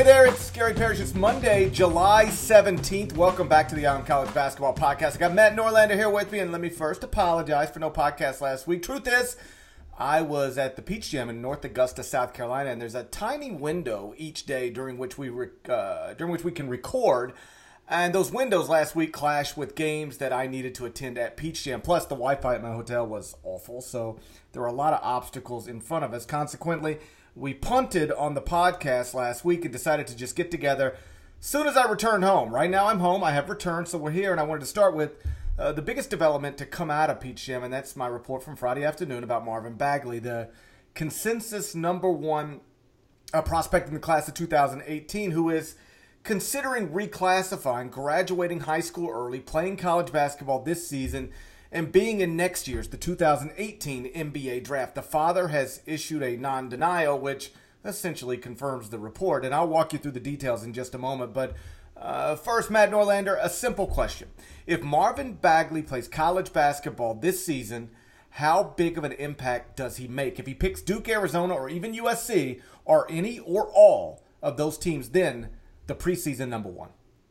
there, it's Gary Parrish. It's Monday, July 17th. Welcome back to the Eye on College Basketball Podcast. I got Matt Norlander here with me, and let me first apologize for no podcast last week. Truth is, I was at the Peach Jam in North Augusta, South Carolina, and there's a tiny window each day during which we can record. And those windows last week clashed with games that I needed to attend at Peach Jam. Plus, the Wi-Fi at my hotel was awful, so there were a lot of obstacles in front of us. Consequently, we punted on the podcast last week and decided to just get together as soon as I returned home. Right now I'm home. I have returned, so we're here, and I wanted to start with the biggest development to come out of Peach Jam, and that's my report from Friday afternoon about Marvin Bagley, the consensus number one prospect in the class of 2018, who is considering reclassifying, graduating high school early, playing college basketball this season, and being in next year's, the 2018 NBA draft. The father has issued a non-denial, which essentially confirms the report, and I'll walk you through the details in just a moment. But first, Matt Norlander, a simple question. If Marvin Bagley plays college basketball this season, how big of an impact does he make? If he picks Duke, Arizona, or even USC, or any or all of those teams, then the preseason number one?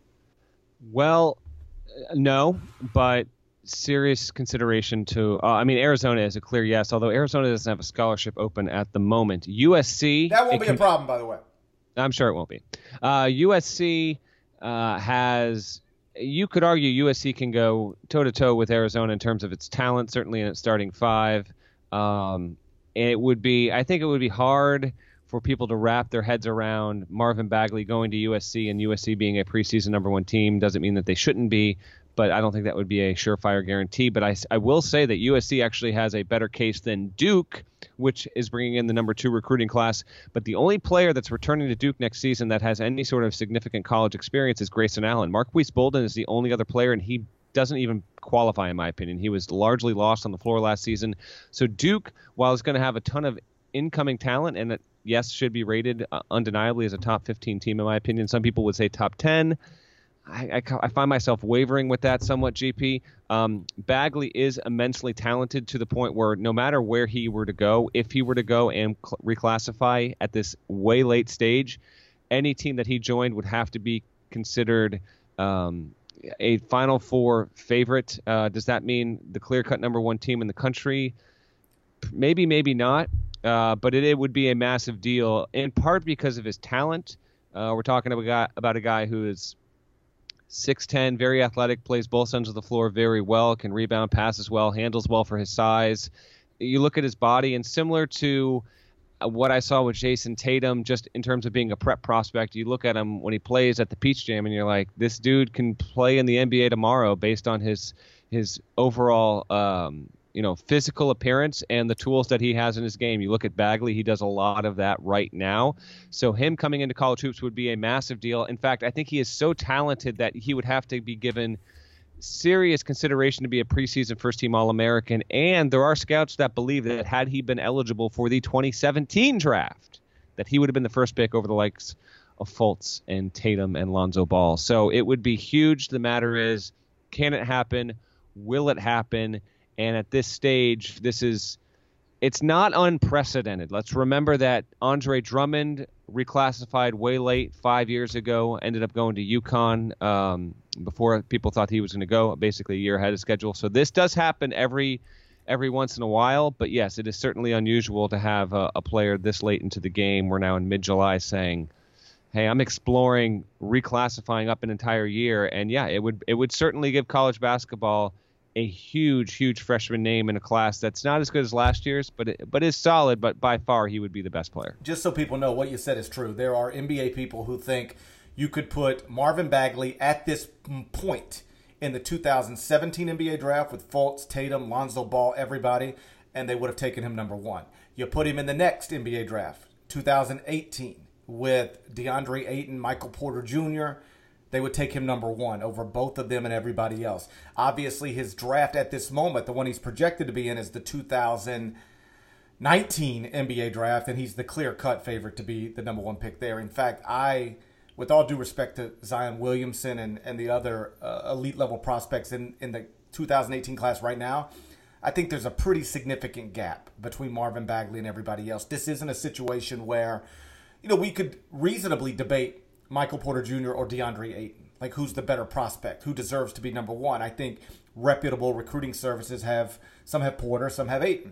Well, no, but serious consideration to Arizona is a clear yes, although Arizona doesn't have a scholarship open at the moment. USC, that won't be a problem, by the way. I'm sure it won't be. USC has, you could argue USC can go toe-to-toe with Arizona in terms of its talent, certainly in its starting five. I think it would be hard for people to wrap their heads around Marvin Bagley going to USC, and USC being a preseason number one team doesn't mean that they shouldn't be, but I don't think that would be a surefire guarantee. But I will say that USC actually has a better case than Duke, which is bringing in the number two recruiting class. But the only player that's returning to Duke next season that has any sort of significant college experience is Grayson Allen. Marquise Bolden is the only other player, and he doesn't even qualify, in my opinion. He was largely lost on the floor last season. So Duke, while it's going to have a ton of incoming talent, and yes, should be rated undeniably as a top 15 team, in my opinion. Some people would say top 10. I find myself wavering with that somewhat, GP. Bagley is immensely talented to the point where no matter where he were to go, if he were to go and reclassify at this way late stage, any team that he joined would have to be considered a Final Four favorite. Does that mean the clear-cut number one team in the country? Maybe, maybe not. But it would be a massive deal, in part because of his talent. We're talking about a guy who is 6'10", very athletic, plays both ends of the floor very well, can rebound, passes well, handles well for his size. You look at his body, and similar to what I saw with Jason Tatum, just in terms of being a prep prospect, you look at him when he plays at the Peach Jam, and you're like, this dude can play in the NBA tomorrow based on his overall physical appearance and the tools that he has in his game. You look at Bagley, he does a lot of that right now. So him coming into college hoops would be a massive deal. In fact, I think he is so talented that he would have to be given serious consideration to be a preseason first-team All-American. And there are scouts that believe that had he been eligible for the 2017 draft, that he would have been the first pick over the likes of Fultz and Tatum and Lonzo Ball. So it would be huge. The matter is, can it happen? Will it happen? And at this stage, it's not unprecedented. Let's remember that Andre Drummond reclassified way late 5 years ago, ended up going to UConn before people thought he was going to go, basically a year ahead of schedule. So this does happen every once in a while. But yes, it is certainly unusual to have a player this late into the game. We're now in mid-July saying, hey, I'm exploring reclassifying up an entire year. And yeah, it would certainly give college basketball a huge freshman name in a class that's not as good as last year's, but is solid. But by far, he would be the best player. Just so people know, what you said is true. There are NBA people who think you could put Marvin Bagley at this point in the 2017 NBA draft with Fultz, Tatum, Lonzo Ball, everybody, and they would have taken him number one. You put him in the next NBA draft, 2018, with DeAndre Ayton, Michael Porter Jr., they would take him number one over both of them and everybody else. Obviously, his draft at this moment, the one he's projected to be in, is the 2019 NBA draft, and he's the clear-cut favorite to be the number one pick there. In fact, with all due respect to Zion Williamson and the other elite-level prospects in the 2018 class right now, I think there's a pretty significant gap between Marvin Bagley and everybody else. This isn't a situation where, we could reasonably debate Michael Porter Jr. or DeAndre Ayton. Like, who's the better prospect? Who deserves to be number one? I think reputable recruiting services have Porter, some have Ayton.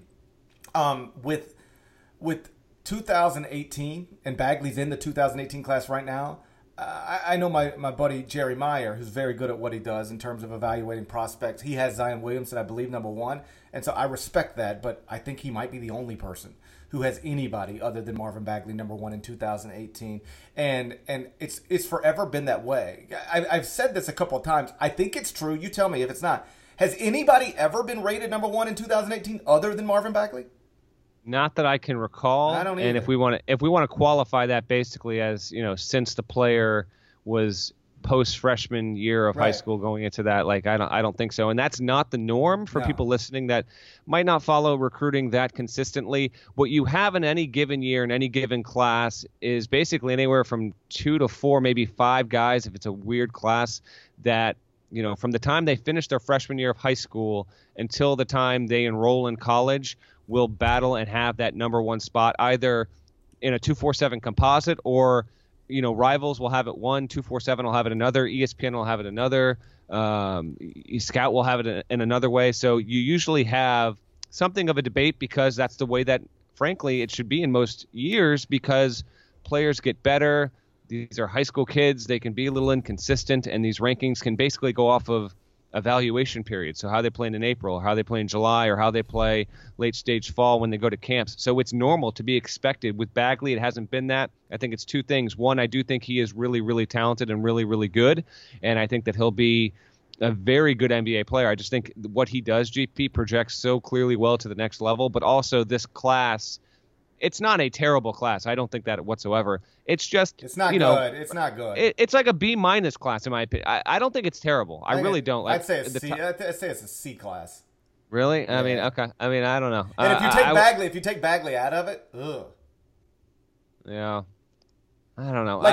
With 2018, and Bagley's in the 2018 class right now, I know my buddy Jerry Meyer, who's very good at what he does in terms of evaluating prospects. He has Zion Williamson, I believe, number one. And so I respect that, but I think he might be the only person who has anybody other than Marvin Bagley number one in 2018. And it's forever been that way. I've said this a couple of times. I think it's true. You tell me if it's not. Has anybody ever been rated number one in 2018 other than Marvin Bagley? Not that I can recall. I don't either. And if we want to qualify that basically as, since the player was post freshman year of high school going into that, like I don't think so. And that's not the norm for people listening that might not follow recruiting that consistently. What you have in any given year in any given class is basically anywhere from 2 to 4, maybe 5 guys if it's a weird class that from the time they finish their freshman year of high school until the time they enroll in college will battle and have that number one spot either in a 247 composite or, rivals will have it one, 247 will have it another, ESPN will have it another, Scout will have it in another way. So you usually have something of a debate because that's the way that, frankly, it should be in most years because players get better. These are high school kids. They can be a little inconsistent, and these rankings can basically go off of evaluation period. So how they play in April, how they play in July, or how they play late stage fall when they go to camps. So it's normal to be expected. With Bagley, it hasn't been that. I think it's 2 things. One, I do think he is really, really talented and really, really good. And I think that he'll be a very good NBA player. I just think what he does, GP, projects so clearly well to the next level. But also this class, it's not a terrible class. I don't think that whatsoever. It's just it's not good. It's not good. It's like a B- class in my opinion. I don't think it's terrible. I really don't. I'd say it's a C class. Really? Yeah. I mean, okay. I mean, I don't know. And if you take Bagley out of it, ugh. Yeah. I don't know.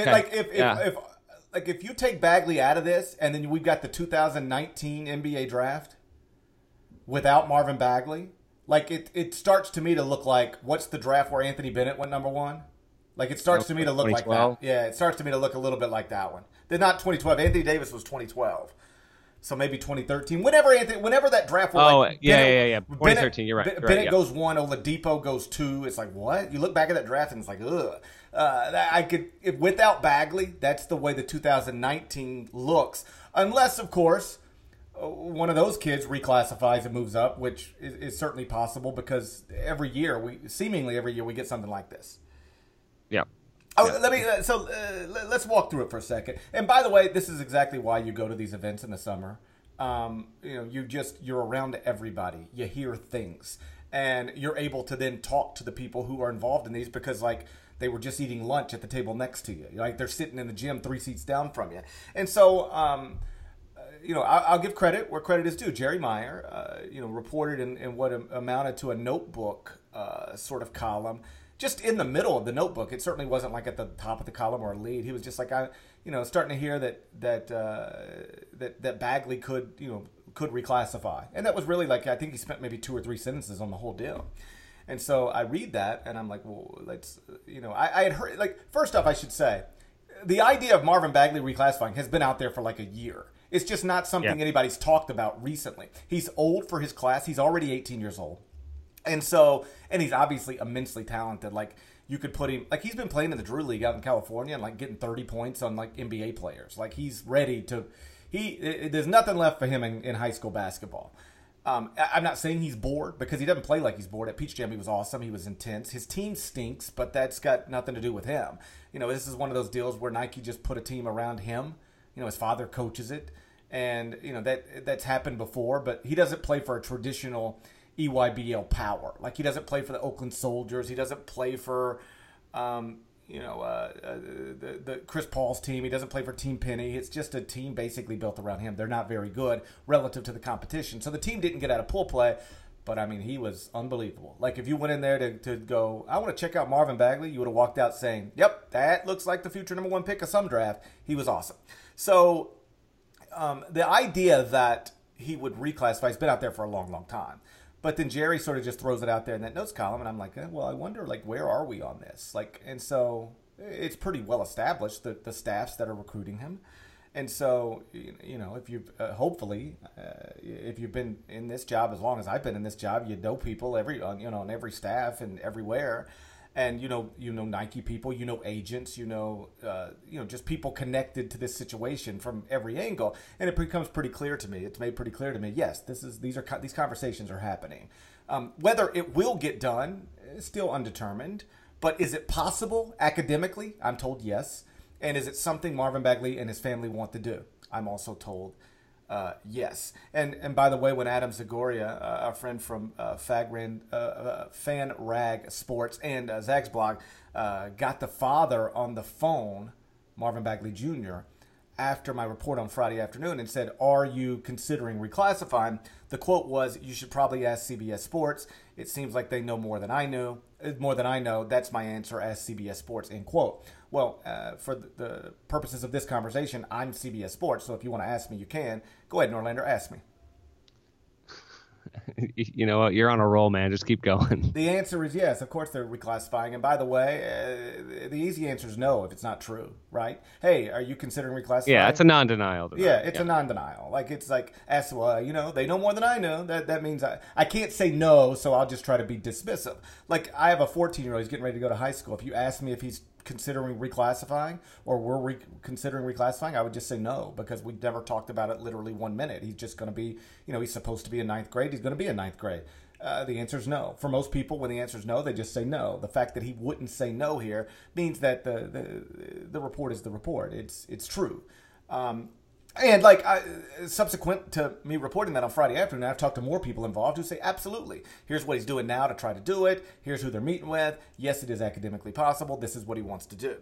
If you take Bagley out of this, and then we've got the 2019 NBA draft without Marvin Bagley. Like, it starts to me to look like, what's the draft where Anthony Bennett went number one? Like, it starts to me to look like that. Yeah, it starts to me to look a little bit like that one. They're not 2012. Anthony Davis was 2012. So maybe 2013. Whenever that draft was 2013, you're right. Bennett goes 1, Oladipo goes 2. It's like, what? You look back at that draft and it's like, ugh. Without Bagley, that's the way the 2019 looks. Unless, of course, one of those kids reclassifies and moves up, which is certainly possible because seemingly every year we get something like this. Yeah. Let's walk through it for a second. And by the way, this is exactly why you go to these events in the summer. You're around everybody. You hear things, and you're able to then talk to the people who are involved in these because, like, they were just eating lunch at the table next to you. Like, they're sitting in the gym 3 seats down from you, and so. I'll give credit where credit is due. Jerry Meyer, reported in what amounted to a notebook sort of column, just in the middle of the notebook. It certainly wasn't like at the top of the column or a lead. He was just like, starting to hear that Bagley could reclassify, and that was really like I think he spent maybe 2 or 3 sentences on the whole deal. And so I read that, and I'm like, well, let's, I had heard, like, first off, I should say, the idea of Marvin Bagley reclassifying has been out there for like a year. It's just not something anybody's talked about recently. He's old for his class. He's already 18 years old. And he's obviously immensely talented. Like, you could put him, like, he's been playing in the Drew League out in California and, like, getting 30 points on, like, NBA players. Like, he's ready to, there's nothing left for him in high school basketball. I'm not saying he's bored because he doesn't play like he's bored. At Peach Jam, he was awesome. He was intense. His team stinks, but that's got nothing to do with him. This is one of those deals where Nike just put a team around him. His father coaches it, and that's happened before. But he doesn't play for a traditional EYBL power. Like, he doesn't play for the Oakland Soldiers. He doesn't play for the Chris Paul's team. He doesn't play for Team Penny. It's just a team basically built around him. They're not very good relative to the competition. So the team didn't get out of pool play, but I mean, he was unbelievable. Like, if you went in there to go, I want to check out Marvin Bagley, you would have walked out saying, yep, that looks like the future number 1 pick of some draft. He was awesome. So the idea that he would reclassify has been out there for a long, long time. But then Jerry sort of just throws it out there in that notes column, and I'm like, well, I wonder, like, where are we on this? Like, and so it's pretty well established, the staffs that are recruiting him. And so, if you've hopefully, if you've been in this job as long as I've been in this job, you know people on every staff and everywhere. And Nike people, agents, just people connected to this situation from every angle, and it becomes pretty clear to me. It's made pretty clear to me. Yes, these conversations are happening. Whether it will get done is still undetermined, but is it possible academically? I'm told yes. And is it something Marvin Bagley and his family want to do? I'm also told yes. And by the way, when Adam Zagoria, a friend from Fan Rag Sports and Zag's blog, got the father on the phone, Marvin Bagley Jr., after my report on Friday afternoon and said, "Are you considering reclassifying?" The quote was, "You should probably ask CBS Sports. It seems like they know more than I know. That's my answer. Ask CBS Sports." End quote. Well, for the purposes of this conversation, I'm CBS Sports, so if you want to ask me, you can. Go ahead, Norlander, ask me. You know what? You're on a roll, man. Just keep going. The answer is yes. Of course they're reclassifying. And by the way, the easy answer is no if it's not true, right? Hey, are you considering reclassifying? Yeah, it's a non-denial. Yeah, it's a non-denial. It's like, they know more than I know. That means I can't say no, so I'll just try to be dismissive. Like, I have a 14-year-old. He's getting ready to go to high school. If you ask me if he's considering reclassifying or we're considering reclassifying, I would just say no, because we never talked about it literally 1 minute. He's just going to be, he's supposed to be in ninth grade. He's going to be in ninth grade. The answer is no. For most people, when the answer is no, they just say no. The fact that he wouldn't say no here means that the report is the report. It's true. And subsequent to me reporting that on Friday afternoon, I've talked to more people involved who say, absolutely, here's what he's doing now to try to do it. Here's who they're meeting with. Yes, it is academically possible. This is what he wants to do.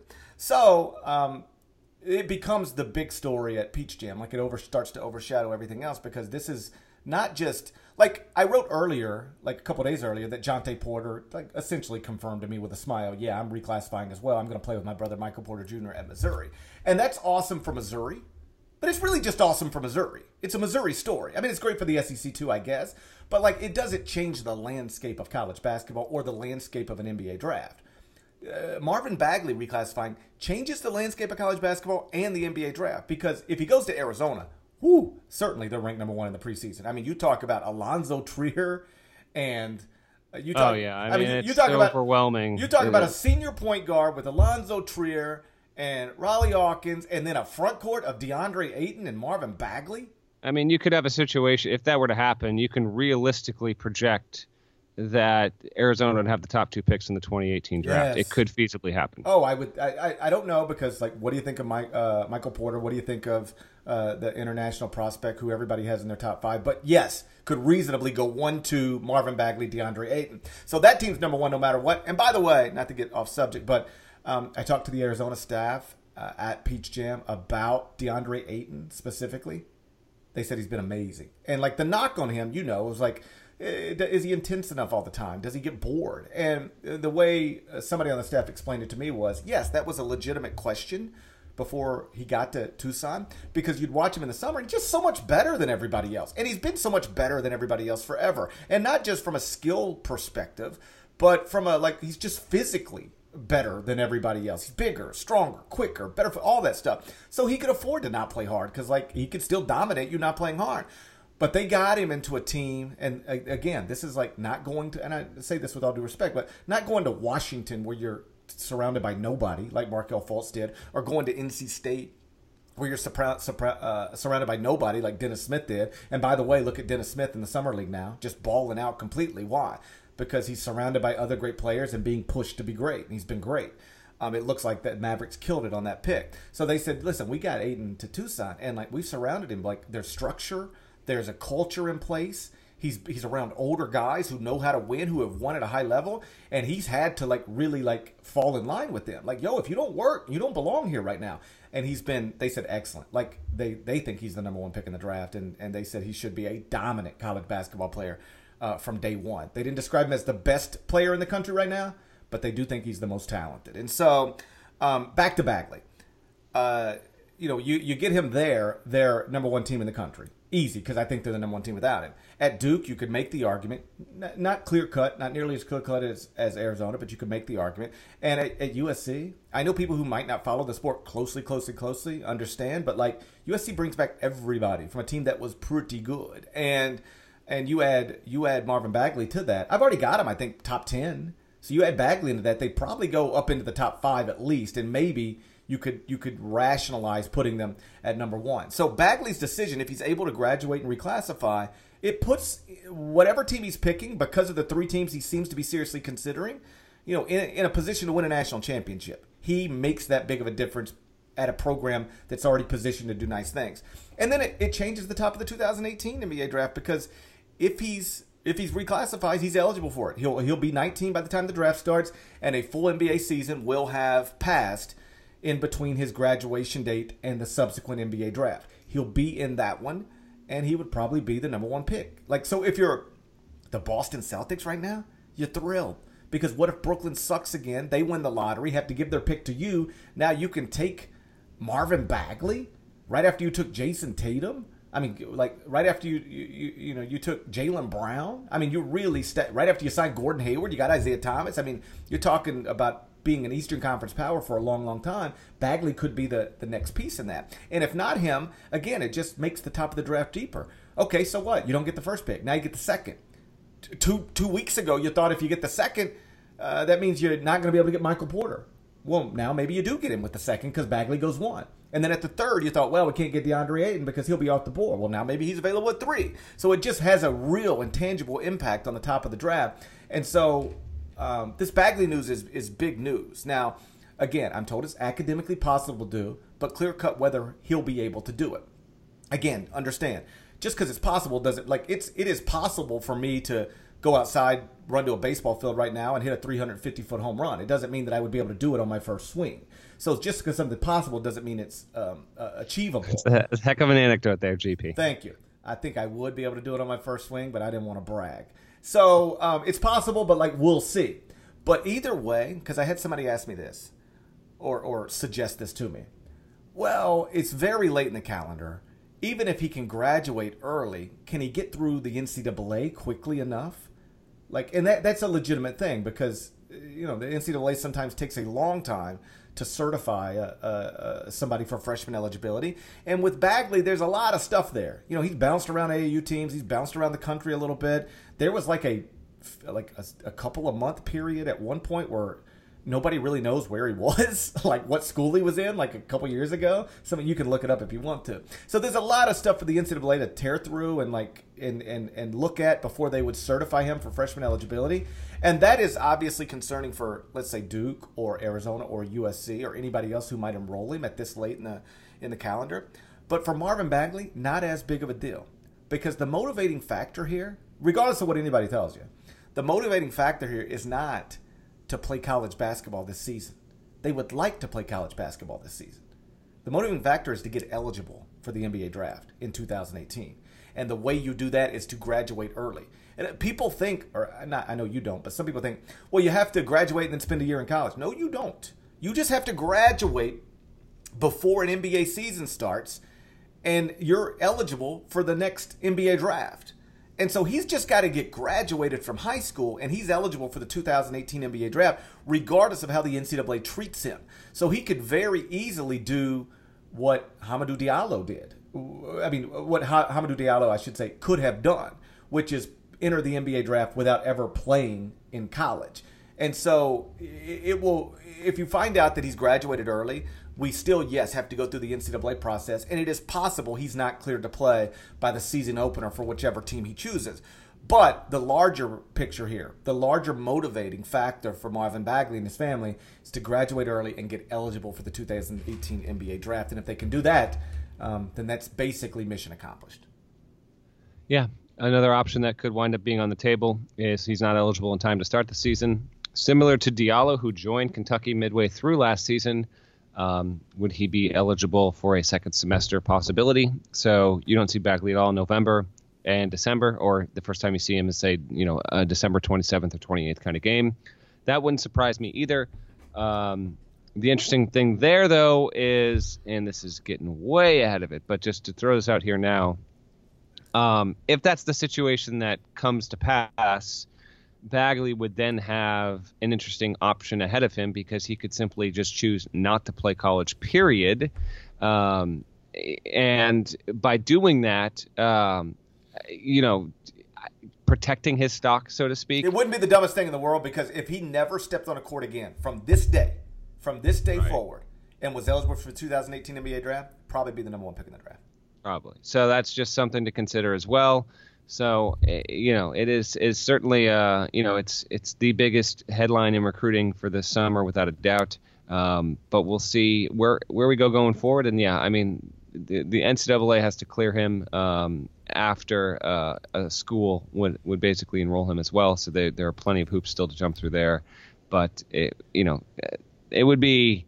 So it becomes the big story at Peach Jam. Like, it starts to overshadow everything else, because this is not just, like, I wrote earlier, like a couple days earlier, that Jontay Porter essentially confirmed to me with a smile, yeah, I'm reclassifying as well. I'm going to play with my brother Michael Porter Jr. at Missouri. And that's awesome for Missouri. But it's really just awesome for Missouri. It's a Missouri story. I mean, it's great for the SEC too, I guess. But, it doesn't change the landscape of college basketball or the landscape of an NBA draft. Marvin Bagley reclassifying changes the landscape of college basketball and the NBA draft. Because if he goes to Arizona, certainly they're ranked number 1 in the preseason. I mean, you talk about Alonzo Trier and... you talk overwhelming. You talk about a senior point guard with Alonzo Trier and Raleigh Hawkins, and then a front court of DeAndre Ayton and Marvin Bagley. I mean, you could have a situation, if that were to happen, you can realistically project that Arizona would have the top 2 picks in the 2018 draft. Yes. It could feasibly happen. Oh, I don't know, because, what do you think of Michael Porter? What do you think of the international prospect who everybody has in their top 5? But yes, could reasonably go 1-2 Marvin Bagley, DeAndre Ayton. So that team's number 1 no matter what. And by the way, not to get off subject, but I talked to the Arizona staff at Peach Jam about DeAndre Ayton specifically. They said he's been amazing. And, the knock on him, was is he intense enough all the time? Does he get bored? And the way somebody on the staff explained it to me was, yes, that was a legitimate question before he got to Tucson, because you'd watch him in the summer, and he's just so much better than everybody else. And he's been so much better than everybody else forever. And not just from a skill perspective, but from he's just physically better than everybody else. He's bigger, stronger, quicker, better for all that stuff. So he could afford to not play hard, because he could still dominate you not playing hard. But they got him into a team, and again, this is not going to, and I say this with all due respect, but not going to Washington where you're surrounded by nobody like Markelle Fultz did, or going to NC State where you're surrounded by nobody like Dennis Smith did. And by the way, look at Dennis Smith in the Summer League now, just balling out completely. Why? Because he's surrounded by other great players and being pushed to be great. And he's been great. It looks like that Mavericks killed it on that pick. So they said, listen, we got Ayton to Tucson, and we've surrounded him. There's structure, there's a culture in place. He's around older guys who know how to win, who have won at a high level, and he's had to really fall in line with them. If you don't work, you don't belong here right now. And he's been, they said, excellent. They think he's the number 1 pick in the draft, and they said he should be a dominant college basketball player from day one. They didn't describe him as the best player in the country right now, but they do think he's the most talented. And so, back to Bagley. You get him there, they're number 1 team in the country. Easy, because I think they're the number one team without him. At Duke, you could make the argument, not clear-cut, not nearly as clear-cut as Arizona, but you could make the argument. And at USC, I know people who might not follow the sport closely understand, but like USC brings back everybody from a team that was pretty good. And you add Marvin Bagley to that. I've already got him, I think, top 10. So you add Bagley into that, they probably go up into the top 5 at least, and maybe you could rationalize putting them at number 1. So Bagley's decision, if he's able to graduate and reclassify, it puts whatever team he's picking, because of the 3 teams he seems to be seriously considering, in a position to win a national championship. He makes that big of a difference at a program that's already positioned to do nice things. And then it changes the top of the 2018 NBA draft, because if he's reclassified, he's eligible for it. He'll be 19 by the time the draft starts, and a full NBA season will have passed in between his graduation date and the subsequent NBA draft. He'll be in that one, and he would probably be the number 1 pick. Like, so if you're the Boston Celtics right now, you're thrilled. Because what if Brooklyn sucks again? They win the lottery, have to give their pick to you. Now you can take Marvin Bagley right after you took Jason Tatum. I mean, like right after you took Jaylen Brown. I mean, you really right after you signed Gordon Hayward, you got Isaiah Thomas. I mean, you're talking about being an Eastern Conference power for a long, long time. Bagley could be the next piece in that. And if not him, again, it just makes the top of the draft deeper. Okay, so what? You don't get the first pick. Now you get the second. Two weeks ago, you thought if you get the second, that means you're not going to be able to get Michael Porter. Well, now maybe you do get him with the second because Bagley goes 1. And then at the third, you thought, well, we can't get DeAndre Ayton because he'll be off the board. Well, now maybe he's available at 3. So it just has a real and tangible impact on the top of the draft. And so this Bagley news is big news. Now, again, I'm told it's academically possible to do, but clear-cut whether he'll be able to do it. Again, understand, just because it's possible doesn't, like, it is possible for me to go outside, run to a baseball field right now and hit a 350-foot home run. It doesn't mean that I would be able to do it on my first swing. So just because something's possible doesn't mean it's achievable. It's a heck of an anecdote there, GP. Thank you. I think I would be able to do it on my first swing, but I didn't want to brag. So it's possible, but like we'll see. But either way, because I had somebody ask me this or suggest this to me. Well, it's very late in the calendar. Even if he can graduate early, can he get through the NCAA quickly enough? Like, and that's a legitimate thing because, the NCAA sometimes takes a long time to certify somebody for freshman eligibility. And with Bagley, there's a lot of stuff there. He's bounced around AAU teams. He's bounced around the country a little bit. There was like a couple of month period at one point where nobody really knows where he was, like what school he was in, like a couple years ago. You can look it up if you want to. So there's a lot of stuff for the NCAA to tear through and look at before they would certify him for freshman eligibility. And that is obviously concerning for, let's say, Duke or Arizona or USC or anybody else who might enroll him at this late in the calendar. But for Marvin Bagley, not as big of a deal. Because the motivating factor here, regardless of what anybody tells you, the motivating factor here is not to play college basketball this season. They would like to play college basketball this season. The motivating factor is to get eligible for the NBA draft in 2018. And the way you do that is to graduate early. And people think, or not, I know you don't, but some people think, well, you have to graduate and then spend a year in college. No, you don't. You just have to graduate before an NBA season starts, and you're eligible for the next NBA draft. And so he's just got to get graduated from high school, and he's eligible for the 2018 NBA draft, regardless of how the NCAA treats him. So he could very easily do what Hamidou Diallo did. I mean, what Hamidou Diallo, I should say, could have done, which is enter the NBA draft without ever playing in college. And so it will, if you find out that he's graduated early, we still, yes, have to go through the NCAA process, and it is possible he's not cleared to play by the season opener for whichever team he chooses. But the larger picture here, the larger motivating factor for Marvin Bagley and his family is to graduate early and get eligible for the 2018 NBA draft. And if they can do that, then that's basically mission accomplished. Yeah. Another option that could wind up being on the table is he's not eligible in time to start the season. Similar to Diallo, who joined Kentucky midway through last season, would he be eligible for a second semester possibility? So you don't see Bagley at all in November and December, or the first time you see him is, say, a December 27th or 28th kind of game. That wouldn't surprise me either. The interesting thing there, though, is, and this is getting way ahead of it, but just to throw this out here now, If that's the situation that comes to pass, Bagley would then have an interesting option ahead of him because he could simply just choose not to play college, period. And by doing that, protecting his stock, so to speak. It wouldn't be the dumbest thing in the world, because if he never stepped on a court again from this day Right. forward, and was eligible for the 2018 NBA draft, probably be the number one pick in the draft. Probably. So that's just something to consider as well. So, it is certainly, it's the biggest headline in recruiting for this summer without a doubt. But we'll see where we go going forward. And yeah, I mean, the NCAA has to clear him after a school would basically enroll him as well. So there are plenty of hoops still to jump through there. But it would be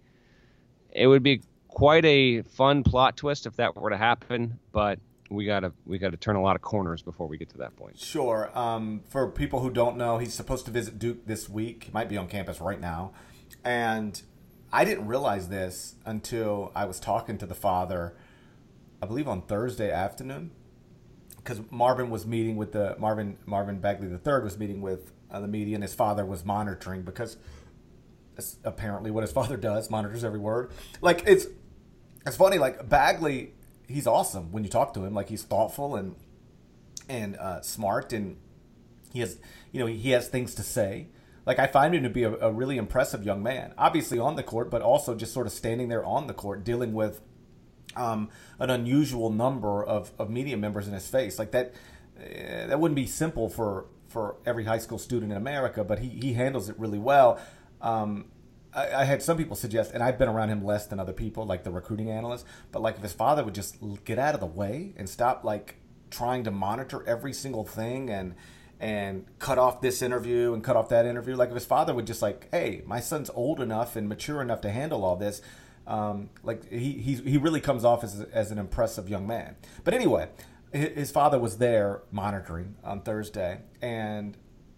quite a fun plot twist if that were to happen. But we gotta turn a lot of corners before we get to that point. Sure. For people who don't know, he's supposed to visit Duke this week. He might be on campus right now. And I didn't realize this until I was talking to the father, I believe on Thursday afternoon, because Marvin was meeting with Marvin Bagley III was meeting with the media, and his father was monitoring, because that's apparently what his father does, monitors every word. Like, it's funny, like Bagley, he's awesome when you talk to him. Like, he's thoughtful and smart, and he has things to say. Like, I find him to be a really impressive young man, obviously on the court, but also just sort of standing there on the court, dealing with an unusual number of media members in his face. Like, that wouldn't be simple for every high school student in America, but he handles it really well. I had some people suggest, and I've been around him less than other people, like the recruiting analysts, but like if his father would just get out of the way and stop like trying to monitor every single thing and cut off this interview and cut off that interview. Like if his father would just like, hey, my son's old enough and mature enough to handle all this. Like he really comes off as an impressive young man. But anyway, his father was there monitoring on Thursday, and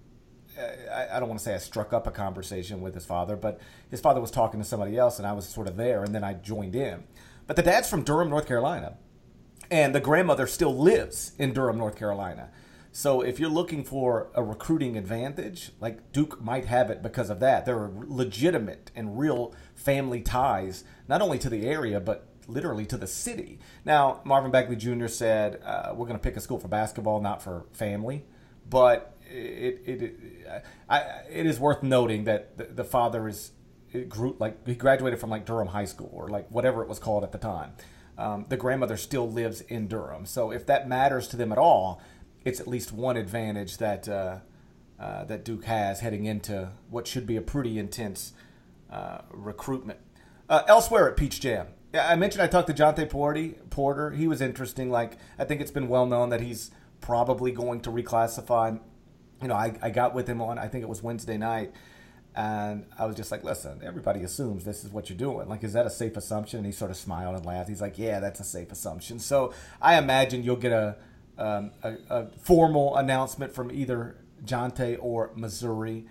I don't want to say I struck up a conversation with his father, but his father was talking to somebody else, and I was sort of there, and then I joined in. But the dad's from Durham, North Carolina, and the grandmother still lives in Durham, North Carolina. So if you're looking for a recruiting advantage, like Duke might have it because of that. There are legitimate and real family ties, not only to the area, but literally to the city. Now, Marvin Bagley Jr. said, we're going to pick a school for basketball, not for family. But it is worth noting that the father he graduated from like Durham High School or like whatever it was called at the time. The grandmother still lives in Durham. So if that matters to them at all, it's at least one advantage that that Duke has heading into what should be a pretty intense recruitment. Elsewhere at Peach Jam, I mentioned I talked to Jonte Porter. He was interesting. Like, I think it's been well known that he's probably going to reclassify. You know, I got with him on, I think it was Wednesday night, and I was just like, listen, everybody assumes this is what you're doing. Like, is that a safe assumption? And he sort of smiled and laughed. He's like, yeah, that's a safe assumption. So I imagine you'll get a formal announcement from either Jonte or Missouri,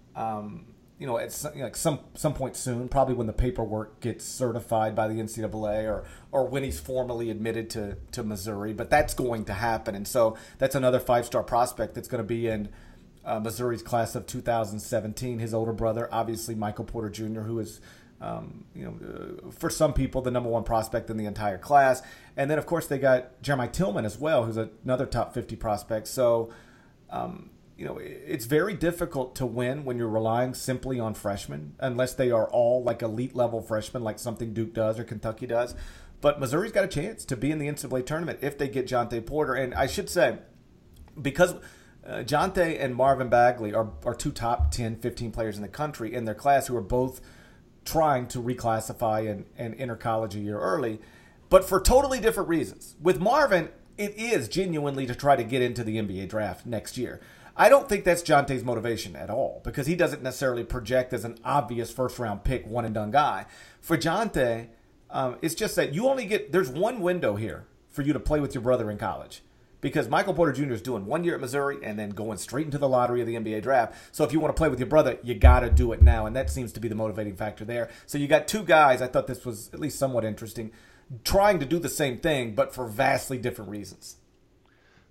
at some point soon, probably when the paperwork gets certified by the NCAA or when he's formally admitted to Missouri. But that's going to happen, and so that's another 5-star prospect that's going to be in Missouri's class of 2017. His older brother, obviously Michael Porter Jr., who is for some people, the number one prospect in the entire class. And then, of course, they got Jeremiah Tillman as well, who's another top 50 prospect. So, it's very difficult to win when you're relying simply on freshmen, unless they are all like elite level freshmen, like something Duke does or Kentucky does. But Missouri's got a chance to be in the NCAA tournament if they get Jonte Porter. And I should say, because Jonte and Marvin Bagley are two top 10, 15 players in the country in their class who are both trying to reclassify and enter college a year early, but for totally different reasons. With Marvin, it is genuinely to try to get into the NBA draft next year. I don't think that's Jonte's motivation at all, because he doesn't necessarily project as an obvious first-round pick, one-and-done guy. For Jonte, it's just that there's one window here for you to play with your brother in college. Because Michael Porter Jr. is doing 1 year at Missouri and then going straight into the lottery of the NBA draft. So if you want to play with your brother, you got to do it now. And that seems to be the motivating factor there. So you got two guys, I thought this was at least somewhat interesting, trying to do the same thing, but for vastly different reasons.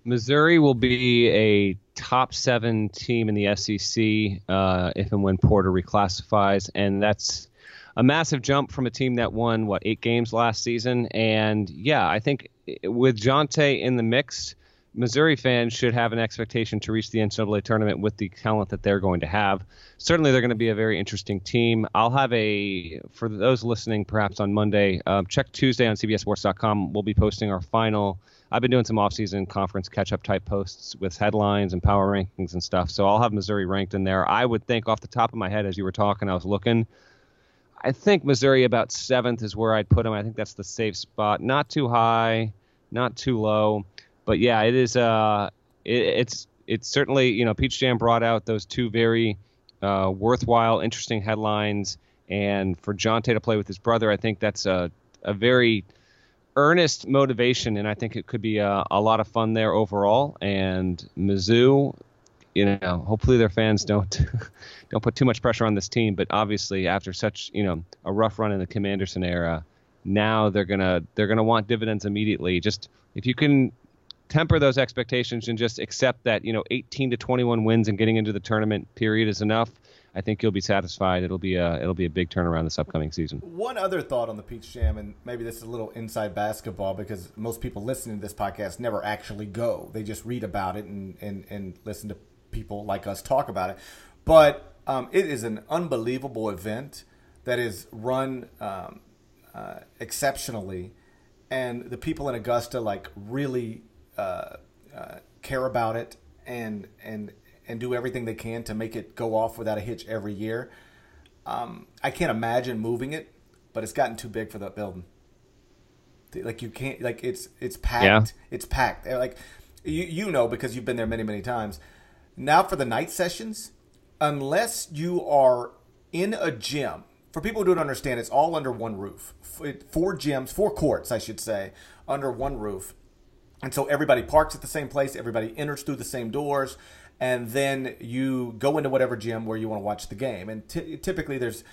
Missouri will be a top 7 team in the SEC if and when Porter reclassifies, and that's a massive jump from a team that won 8 games last season. And yeah, I think with Jonte in the mix, Missouri fans should have an expectation to reach the NCAA tournament with the talent that they're going to have. Certainly, they're going to be a very interesting team. I'll have for those listening perhaps on Monday, check Tuesday on CBSSports.com. We'll be posting our final. I've been doing some off-season conference catch-up type posts with headlines and power rankings and stuff. So I'll have Missouri ranked in there. I would think off the top of my head as you were talking, I was looking. I think Missouri about 7th is where I'd put them. I think that's the safe spot. Not too high, not too low. But yeah, it is. It's certainly, Peach Jam brought out those 2 very worthwhile, interesting headlines, and for Jonte to play with his brother, I think that's a very earnest motivation, and I think it could be a lot of fun there overall. And Mizzou, hopefully their fans don't put too much pressure on this team. But obviously, after such a rough run in the Kim Anderson era, now they're gonna want dividends immediately. Just if you can temper those expectations and just accept that 18 to 21 wins and getting into the tournament period is enough, I think you'll be satisfied. It'll be a big turnaround this upcoming season. One other thought on the Peach Jam, and maybe this is a little inside basketball because most people listening to this podcast never actually go. They just read about it and listen to people like us talk about it. But it is an unbelievable event that is run exceptionally, and the people in Augusta really care about it and do everything they can to make it go off without a hitch every year. I can't imagine moving it, but it's gotten too big for that building. You can't, it's packed. Yeah. It's packed. Because you've been there many, many times. Now for the night sessions, unless you are in a gym, for people who don't understand, it's all under one roof. 4 courts, I should say, under one roof. And so everybody parks at the same place, everybody enters through the same doors, and then you go into whatever gym where you want to watch the game. And typically there's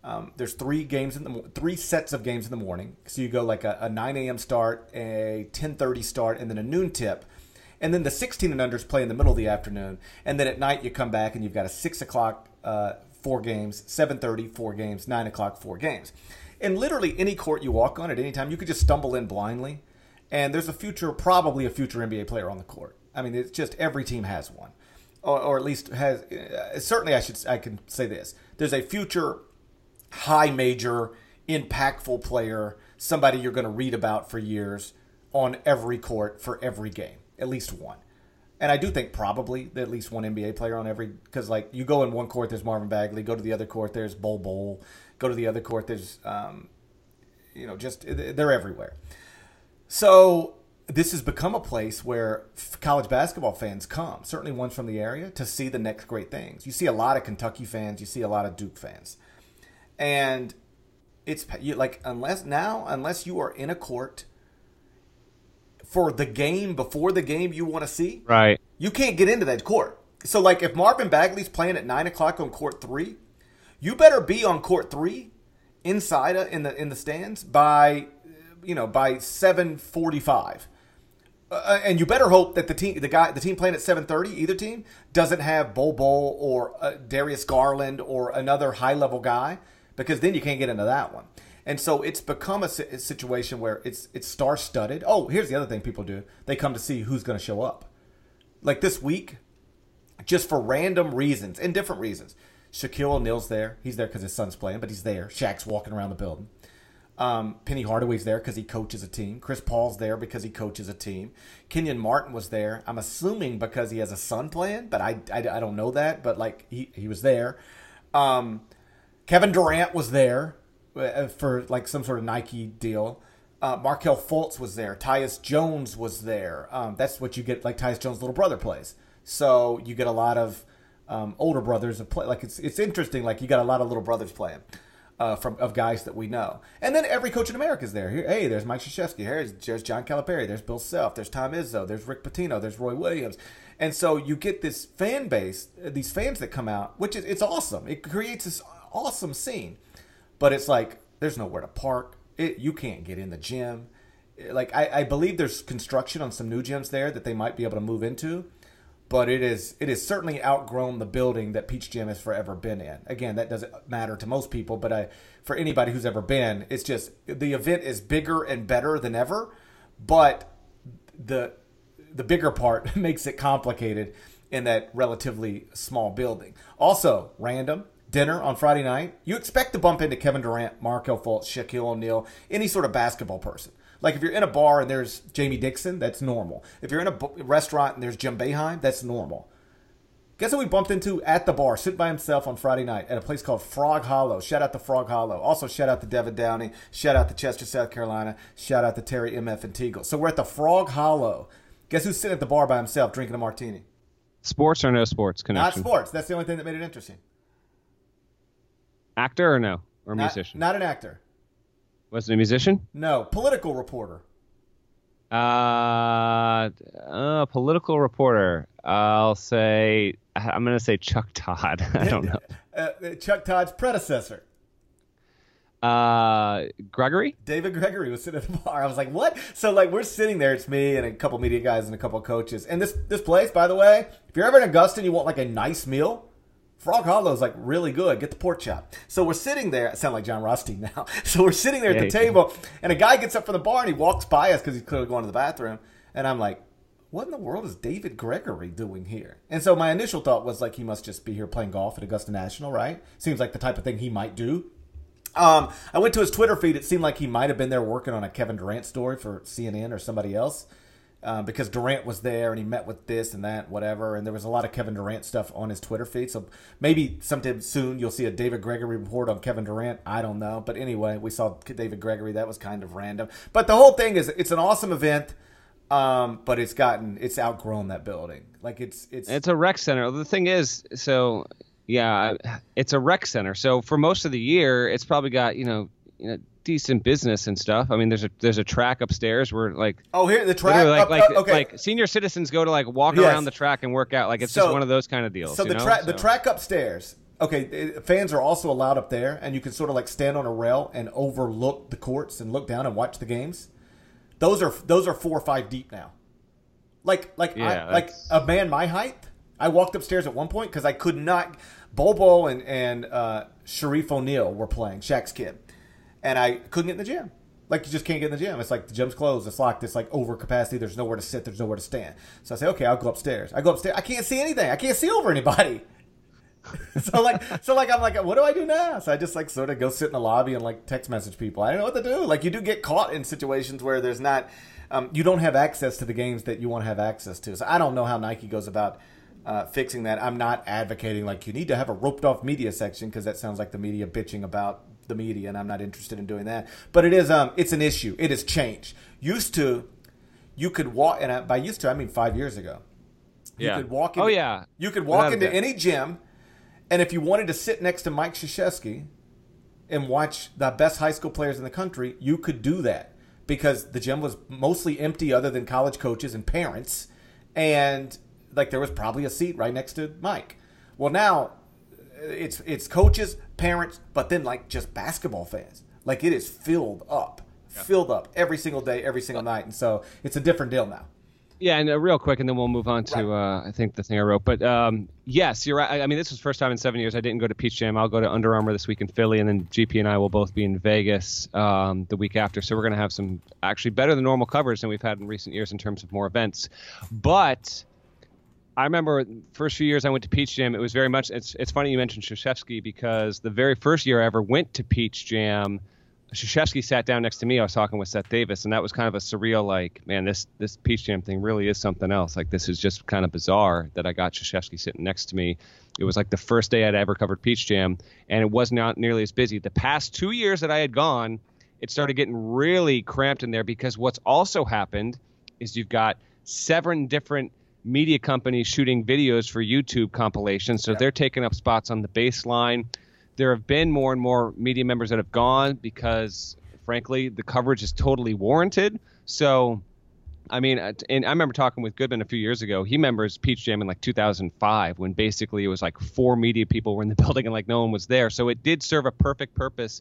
3 sets of games in the morning. So you go a 9 a.m. start, a 10:30 start, and then a noon tip. And then the 16 and unders play in the middle of the afternoon. And then at night you come back and you've got a 6 o'clock 4 games, 7:30 4 games, 9 o'clock 4 games. And literally any court you walk on at any time, you could just stumble in blindly. And there's probably a future NBA player on the court. I mean, it's just every team has one, or at least has. Certainly, I can say this: there's a future high major, impactful player, somebody you're going to read about for years on every court for every game, at least one. And I do think probably at least one NBA player on every, because you go in one court, there's Marvin Bagley. Go to the other court, there's Bol. Go to the other court, there's they're everywhere. So this has become a place where college basketball fans come, certainly ones from the area, to see the next great things. You see a lot of Kentucky fans. You see a lot of Duke fans. And it's unless you are in a court for the game before the game you want to see, right, you can't get into that court. So if Marvin Bagley's playing at 9 o'clock on court 3, you better be on court 3 inside in the stands by 7:45, and you better hope that the team playing at 7:30, either team, doesn't have Bol or Darius Garland or another high level guy, because then you can't get into that one. And so it's become a situation where it's star studded. Oh, here's the other thing people do: they come to see who's going to show up. Like this week, just for random reasons and different reasons. Shaquille O'Neal's there. He's there because his son's playing, but he's there. Shaq's walking around the building. Penny Hardaway's there because he coaches a team. Chris Paul's there because he coaches a team. Kenyon Martin was there, I'm assuming because he has a son playing, but I don't know that, but he was there. Kevin Durant was there for some sort of Nike deal. Markelle Fultz was there. Tyus Jones was there. That's what you get, Tyus Jones' little brother plays. So you get a lot of older brothers that play. It's interesting, you got a lot of little brothers playing. Of guys that we know. And then every coach in America is there. Hey, there's Mike Krzyzewski. There's John Calipari. There's Bill Self. There's Tom Izzo. There's Rick Pitino. There's Roy Williams. And so you get this fan base, these fans that come out, which it's awesome. It creates this awesome scene. But it's there's nowhere to park. You can't get in the gym. like I believe there's construction on some new gyms there that they might be able to move into, but it is certainly outgrown the building that Peach Jam has forever been in. Again, that doesn't matter to most people, but for anybody who's ever been, it's just the event is bigger and better than ever, but the bigger part makes it complicated in that relatively small building. Also, random dinner on Friday night. You expect to bump into Kevin Durant, Markelle Fultz, Shaquille O'Neal, any sort of basketball person. Like if you're in a bar and there's Jamie Dixon, that's normal. If you're in a restaurant and there's Jim Boeheim, that's normal. Guess who we bumped into at the bar, sitting by himself on Friday night at a place called Frog Hollow. Shout out to Frog Hollow. Also, shout out to Devin Downey. Shout out to Chester, South Carolina. Shout out to Terry MF and Teagle. So we're at the Frog Hollow. Guess who's sitting at the bar by himself drinking a martini? Sports or no sports connection? Not sports. That's the only thing that made it interesting. Actor or no? Or musician? Not an actor. Was it a musician? No. Political reporter. Political reporter. I'm going to say Chuck Todd. I don't know. Chuck Todd's predecessor. Gregory? David Gregory was sitting at the bar. I was like, what? So, like, we're sitting there. It's me and a couple media guys and a couple coaches. And this place, by the way, if you're ever in Augusta and you want, like, a nice meal, Frog Hollow is, like, really good. Get the pork chop. So we're sitting there. I sound like John Rothstein now. So we're sitting there at the table, and a guy gets up from the bar, and he walks by us because he's clearly going to the bathroom. And I'm like, what in the world is David Gregory doing here? And so my initial thought was, like, he must just be here playing golf at Augusta National, right? Seems like the type of thing he might do. I went to his Twitter feed. It seemed like he might have been there working on a Kevin Durant story for CNN or somebody else. Because Durant was there and he met with this and that, whatever. And there was a lot of Kevin Durant stuff on his Twitter feed. So maybe sometime soon you'll see a David Gregory report on Kevin Durant. I don't know. But anyway, we saw David Gregory. That was kind of random. But the whole thing is, it's an awesome event. But it's outgrown that building. Like it's a rec center. The thing is, so yeah, it's a rec center. So for most of the year, it's probably got, decent business and stuff. I mean, there's a track upstairs where here the track okay. Like senior citizens go to like walk around the track and work out. Like it's just one of those kind of deals. So the track upstairs. Okay, fans are also allowed up there, and you can sort of like stand on a rail and overlook the courts and look down and watch the games. Those are 4 or 5 deep now. Like a man my height. I walked upstairs at one point because I could not. Bobo and Sharif O'Neal were playing, Shaq's kid. And I couldn't get in the gym. Like, you just can't get in the gym. It's like the gym's closed. It's locked. It's like over capacity. There's nowhere to sit. There's nowhere to stand. So I say, okay, I'll go upstairs. I go upstairs. I can't see anything. I can't see over anybody. So I'm like, what do I do now? So I just like sort of go sit in the lobby and like text message people. I don't know what to do. Like, you do get caught in situations where there's not, you don't have access to the games that you want to have access to. So I don't know how Nike goes about fixing that. I'm not advocating like you need to have a roped off media section because that sounds like the media bitching about the media, and I'm not interested in doing that. But it is it's an issue. It has changed. Used to, you could walk, and by used to I mean 5 years ago. You could walk into, you could walk into any gym, and if you wanted to sit next to Mike Krzyzewski and watch the best high school players in the country, you could do that because the gym was mostly empty other than college coaches and parents, and like there was probably a seat right next to Mike. Well, now it's coaches, parents, but then like just basketball fans. Like it is filled up every single day, every single night. And so it's a different deal now. Yeah, and real quick, and then we'll move on to, I think, the thing I wrote. But yes, you're right. I mean, this was the first time in 7 years I didn't go to Peach Jam. I'll go to Under Armour this week in Philly, and then GP and I will both be in Vegas the week after. So we're going to have some actually better than normal coverage than we've had in recent years in terms of more events. But I remember first few years I went to Peach Jam, it was very much, it's funny you mentioned Krzyzewski because the very first year I ever went to Peach Jam, Krzyzewski sat down next to me. I was talking with Seth Davis, and that was kind of a surreal, like, man, this Peach Jam thing really is something else. Like, this is just kind of bizarre that I got Krzyzewski sitting next to me. It was like the first day I'd ever covered Peach Jam, and it was not nearly as busy. The past 2 years that I had gone, it started getting really cramped in there because what's also happened is you've got 7 different media companies shooting videos for YouTube compilations, so they're taking up spots on the baseline. There have been more and more media members that have gone because, frankly, the coverage is totally warranted. So, I mean, and I remember talking with Goodman a few years ago. He remembers Peach Jam in like 2005 when basically it was like 4 media people were in the building and like no one was there. So it did serve a perfect purpose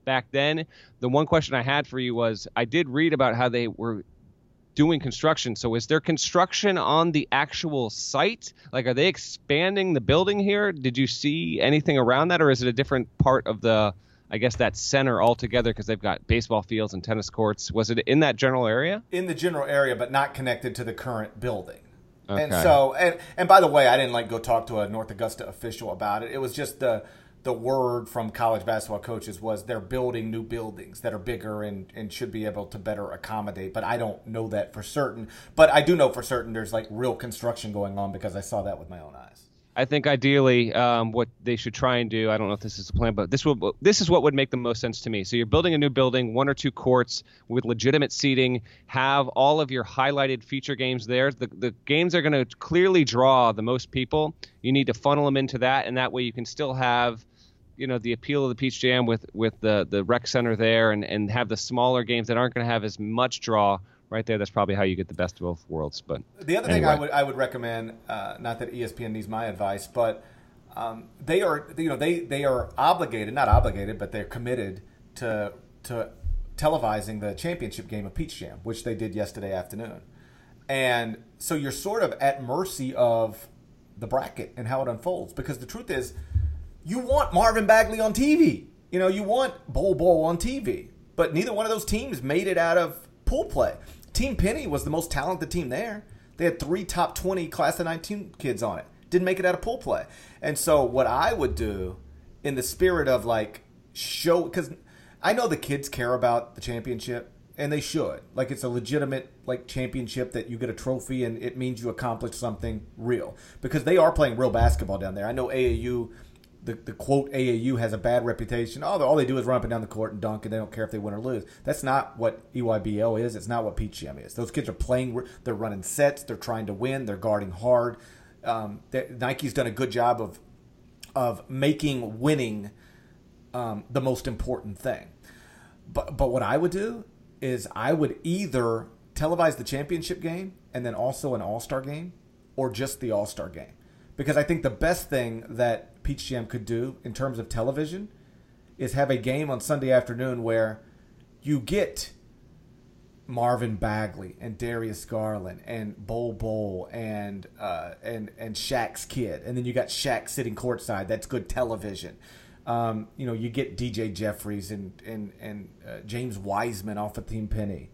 back then. The one question I had for you was, I did read about how they were doing construction. So is there construction on the actual site? Like, are they expanding the building here? Did you see anything around that, or is it a different part of the, I guess, that center altogether, because they've got baseball fields and tennis courts? Was it in that general area? In the general area, but not connected to the current building. Okay. And so, and by the way, I didn't go talk to a North Augusta official about it. It was just the word from college basketball coaches was they're building new buildings that are bigger and should be able to better accommodate. But I don't know that for certain. But I do know for certain there's real construction going on, because I saw that with my own eyes. I think ideally what they should try and do, I don't know if this is the plan, but this is what would make the most sense to me. So you're building a new building, 1 or 2 courts with legitimate seating, have all of your highlighted feature games there. The games are going to clearly draw the most people. You need to funnel them into that, and that way you can still have the appeal of the Peach Jam with the rec center there, and have the smaller games that aren't going to have as much draw. Right there, that's probably how you get the best of both worlds. But the other thing I would recommend, not that ESPN needs my advice, but they are obligated, not obligated, but they're committed to televising the championship game of Peach Jam, which they did yesterday afternoon. And so you're sort of at mercy of the bracket and how it unfolds, because the truth is, you want Marvin Bagley on TV, you want Bol Bol on TV, but neither one of those teams made it out of pool play. Team Penny was the most talented team there. They had 3 top 20 class of 19 kids on it. Didn't make it out of pool play. And so what I would do, in the spirit of show, because I know the kids care about the championship, and they should. It's a legitimate championship that you get a trophy and it means you accomplished something real, because they are playing real basketball down there. I know AAU, the quote AAU has a bad reputation. All they do is run up and down the court and dunk, and they don't care if they win or lose. That's not what EYBL is. It's not what Peach Jam is. Those kids are playing. They're running sets. They're trying to win. They're guarding hard. Nike's done a good job of making winning the most important thing. But what I would do is I would either televise the championship game and then also an All-Star game, or just the All-Star game. Because I think the best thing that Peach Jam could do in terms of television is have a game on Sunday afternoon where you get Marvin Bagley and Darius Garland and Bol Bol and Shaq's kid, and then you got Shaq sitting courtside. That's good television. You get DJ Jeffries and James Wiseman off of Team Penny.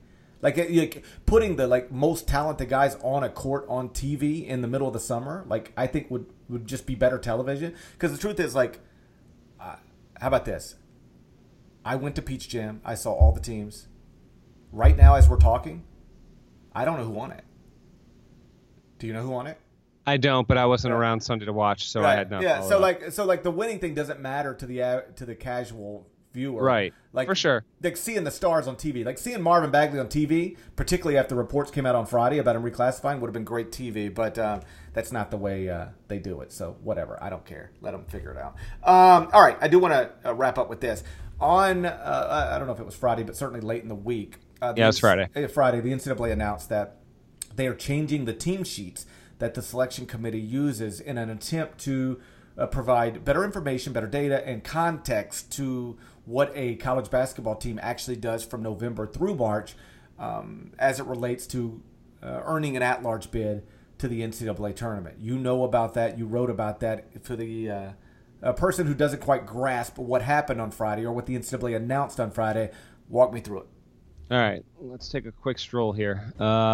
Putting the most talented guys on a court on TV in the middle of the summer, I think would just be better television. Because the truth is, how about this? I went to Peach Jam. I saw all the teams. Right now, as we're talking, I don't know who won it. Do you know who won it? I don't, but I wasn't around Sunday to watch, so I had not. Yeah, so the winning thing doesn't matter to the casual viewer, right? For sure. Seeing the stars on TV, seeing Marvin Bagley on TV, particularly after reports came out on Friday about him reclassifying, would have been great TV. But that's not the way they do it. So whatever, I don't care. Let them figure it out. All right, I do want to wrap up with this. On I don't know if it was Friday, but certainly late in the week. It's Friday. Friday, the NCAA announced that they are changing the team sheets that the selection committee uses in an attempt to provide better information, better data, and context to what a college basketball team actually does from November through March as it relates to earning an at-large bid to the NCAA tournament. You know about that. You wrote about that. For the person who doesn't quite grasp what happened on Friday or what the NCAA announced on Friday, walk me through it. All right. Let's take a quick stroll here.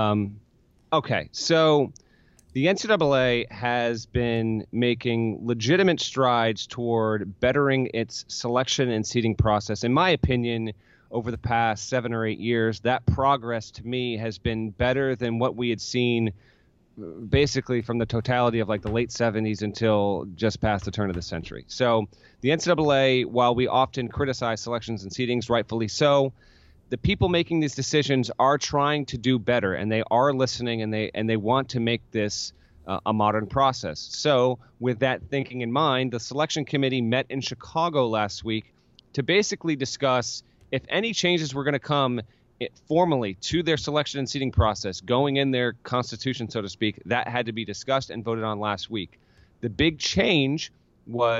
Okay. So the NCAA has been making legitimate strides toward bettering its selection and seeding process. In my opinion, over the past 7 or 8 years, that progress to me has been better than what we had seen basically from the totality of the late 70s until just past the turn of the century. So the NCAA, while we often criticize selections and seedings, rightfully so, the people making these decisions are trying to do better, and they are listening, and they want to make this a modern process. So with that thinking in mind, the selection committee met in Chicago last week to basically discuss if any changes were going to come formally to their selection and seeding process, going in their constitution, so to speak. That had to be discussed and voted on last week. The big change was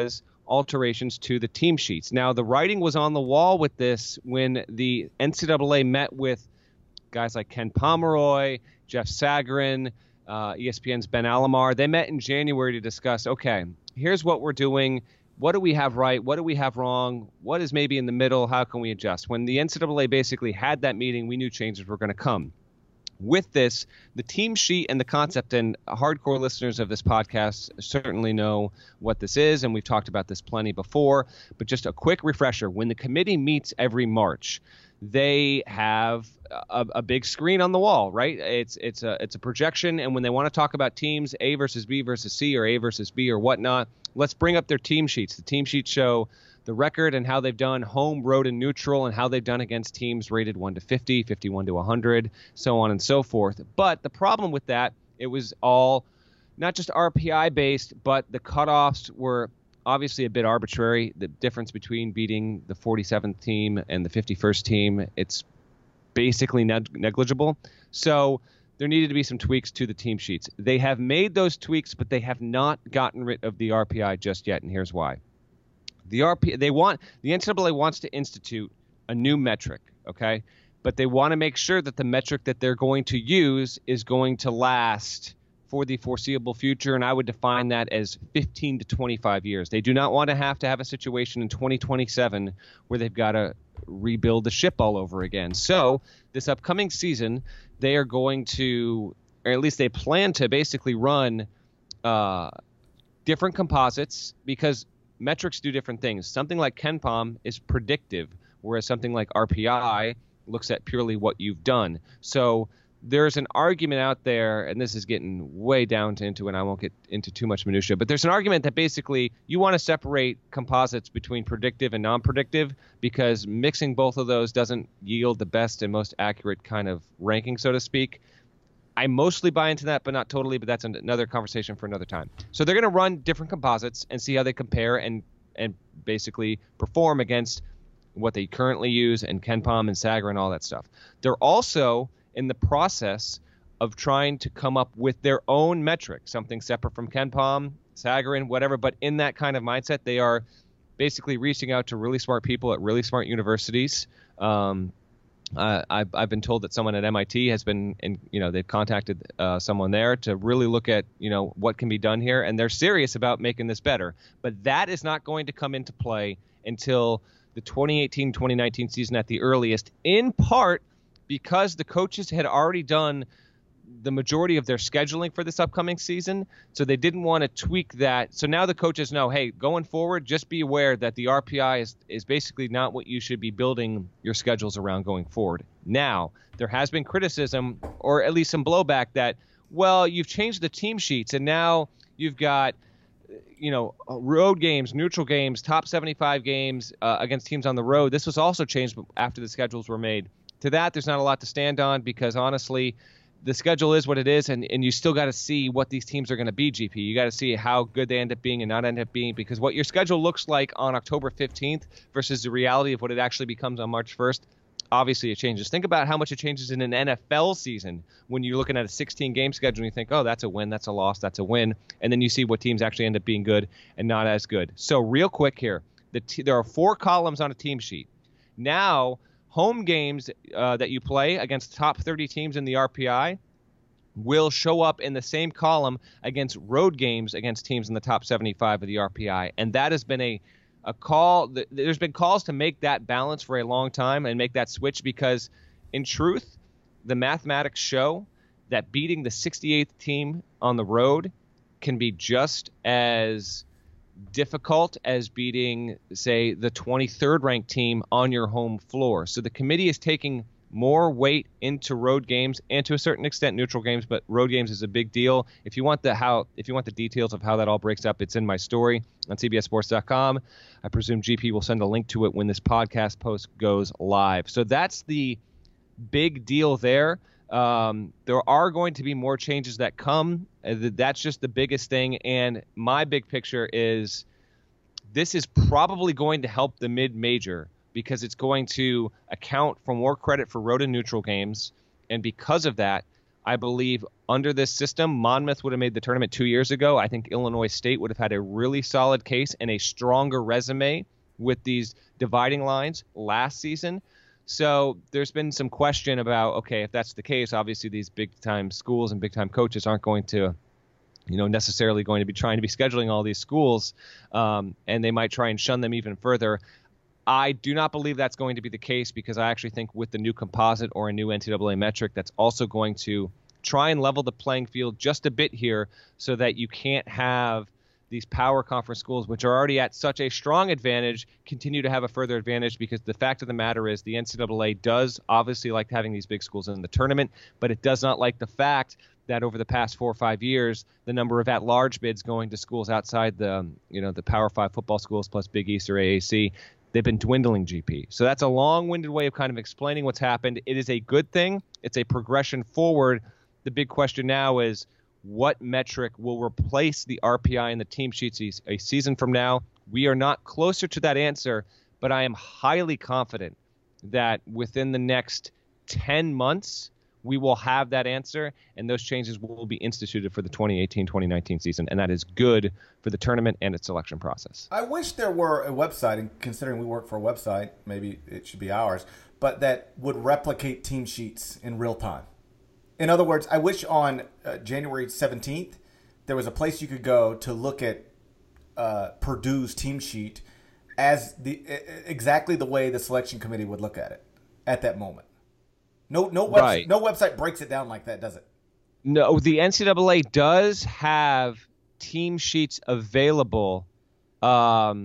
alterations to the team sheets. Now, the writing was on the wall with this when the NCAA met with guys like Ken Pomeroy, Jeff Sagarin, ESPN's Ben Alamar. They met in January to discuss, okay, here's what we're doing. What do we have right? What do we have wrong? What is maybe in the middle? How can we adjust? When the NCAA basically had that meeting, we knew changes were going to come. With this, the team sheet and the concept, and hardcore listeners of this podcast certainly know what this is, and we've talked about this plenty before, but just a quick refresher. When the committee meets every March, they have a big screen on the wall, right? It's a projection, and when they want to talk about teams, A versus B versus C, or A versus B or whatnot, let's bring up their team sheets. The team sheets show the record and how they've done home, road, and neutral, and how they've done against teams rated 1 to 50, 51 to 100, so on and so forth. But the problem with that, it was all not just RPI based, but the cutoffs were obviously a bit arbitrary. The difference between beating the 47th team and the 51st team, it's basically negligible. So there needed to be some tweaks to the team sheets. They have made those tweaks, but they have not gotten rid of the RPI just yet, and here's why. The NCAA wants to institute a new metric, okay? But they want to make sure that the metric that they're going to use is going to last for the foreseeable future, and I would define that as 15 to 25 years. They do not want to have a situation in 2027 where they've got to rebuild the ship all over again. So this upcoming season, they are going to, or at least they plan to basically run different composites, because metrics do different things. Something like KenPom is predictive, whereas something like RPI looks at purely what you've done. So there's an argument out there, and this is getting way down into, and I won't get into too much minutia, but there's an argument that basically you want to separate composites between predictive and non-predictive, because mixing both of those doesn't yield the best and most accurate kind of ranking, so to speak. I mostly buy into that, but not totally, but that's another conversation for another time. So they're going to run different composites and see how they compare and basically perform against what they currently use and KenPom and Sagarin and all that stuff. They're also in the process of trying to come up with their own metric, something separate from KenPom, Sagarin, whatever, but in that kind of mindset, they are basically reaching out to really smart people at really smart universities. I've been told that someone at MIT has been, they've contacted someone there to really look at, what can be done here, and they're serious about making this better. But that is not going to come into play until the 2018-2019 season at the earliest, in part because the coaches had already done the majority of their scheduling for this upcoming season, so they didn't want to tweak that. So now the coaches know, hey, going forward, just be aware that the RPI is basically not what you should be building your schedules around going forward. Now, there has been criticism, or at least some blowback, that, well, you've changed the team sheets, and now you've got road games, neutral games, top 75 games against teams on the road. This was also changed after the schedules were made. To that, there's not a lot to stand on, because honestly, the schedule is what it is, and you still got to see what these teams are going to be, GP. You got to see how good they end up being and not end up being, because what your schedule looks like on October 15th versus the reality of what it actually becomes on March 1st, obviously it changes. Think about how much it changes in an NFL season when you're looking at a 16-game schedule and you think, oh, that's a win, that's a loss, that's a win, and then you see what teams actually end up being good and not as good. So real quick here, there are 4 columns on a team sheet. Now, home games that you play against top 30 teams in the RPI will show up in the same column against road games against teams in the top 75 of the RPI. And that has been a call. There's been calls to make that balance for a long time and make that switch, because in truth, the mathematics show that beating the 68th team on the road can be just as difficult as beating, say, the 23rd ranked team on your home floor. So the committee is taking more weight into road games and to a certain extent neutral games, but road games is a big deal. If you want the details of how that all breaks up, it's in my story on CBSSports.com. I presume GP will send a link to it when this podcast post goes live. So that's the big deal there. There are going to be more changes that come. That's just the biggest thing. And my big picture is this is probably going to help the mid-major, because it's going to account for more credit for road and neutral games. And because of that, I believe under this system, Monmouth would have made the tournament 2 years ago. I think Illinois State would have had a really solid case and a stronger resume with these dividing lines last season. So there's been some question about, okay, if that's the case, obviously these big-time schools and big-time coaches aren't going to, necessarily going to be trying to be scheduling all these schools, and they might try and shun them even further. I do not believe that's going to be the case, because I actually think with the new composite or a new NCAA metric, that's also going to try and level the playing field just a bit here, so that you can't have these power conference schools, which are already at such a strong advantage, continue to have a further advantage, because the fact of the matter is the NCAA does obviously like having these big schools in the tournament, but it does not like the fact that over the past 4 or 5 years, the number of at-large bids going to schools outside the Power 5 football schools plus Big East or AAC, they've been dwindling, GP. So that's a long-winded way of kind of explaining what's happened. It is a good thing. It's a progression forward. The big question now is, what metric will replace the RPI and the team sheets a season from now? We are not closer to that answer, but I am highly confident that within the next 10 months, we will have that answer, and those changes will be instituted for the 2018-2019 season, and that is good for the tournament and its selection process. I wish there were a website, and considering we work for a website, maybe it should be ours, but that would replicate team sheets in real time. In other words, I wish on January 17th, there was a place you could go to look at Purdue's team sheet as exactly the way the selection committee would look at it at that moment. No website breaks it down like that, does it? No, the NCAA does have team sheets available, but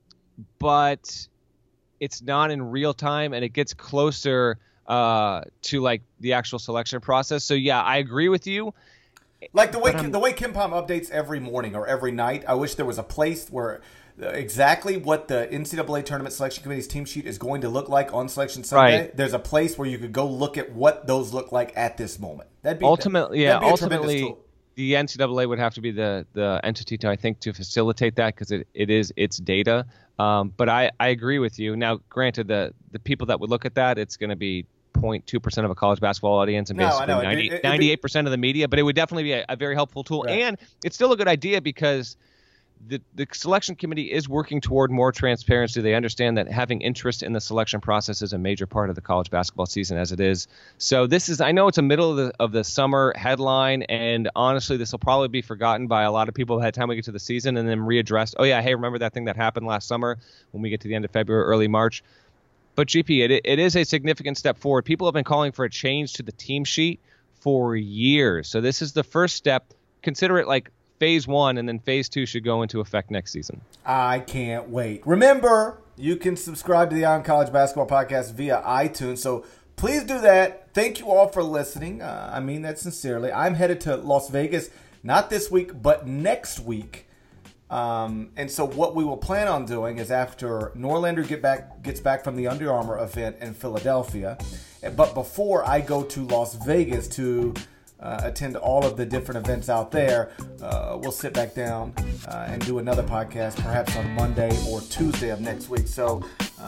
it's not in real time, and it gets closer to like the actual selection process. So yeah, I agree with you. Like the way KenPom updates every morning or every night, I wish there was a place where exactly what the NCAA Tournament Selection Committee's team sheet is going to look like on Selection Sunday. Right. There's a place where you could go look at what those look like at this moment. Ultimately, the NCAA would have to be the entity to facilitate that, because it is its data. But I agree with you. Now, granted, the people that would look at that, it's going to be 0.2% of a college basketball audience and basically 98% of the media, but it would definitely be a very helpful tool. Right. And it's still a good idea, because the selection committee is working toward more transparency. They understand that having interest in the selection process is a major part of the college basketball season as it is. So I know it's a middle of the summer headline, and honestly, this will probably be forgotten by a lot of people by the time we get to the season, and then readdressed. Oh yeah, hey, remember that thing that happened last summer when we get to the end of February, early March? But GP, it is a significant step forward. People have been calling for a change to the team sheet for years. So this is the first step. Consider it like phase 1, and then phase 2 should go into effect next season. I can't wait. Remember, you can subscribe to the On College Basketball Podcast via iTunes, so please do that. Thank you all for listening. I mean that sincerely. I'm headed to Las Vegas, not this week, but next week. And so what we will plan on doing is, after Norlander gets back from the Under Armour event in Philadelphia, but before I go to Las Vegas to attend all of the different events out there, we'll sit back down and do another podcast, perhaps on Monday or Tuesday of next week. So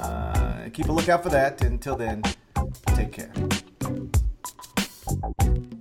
keep a lookout for that. Until then, take care.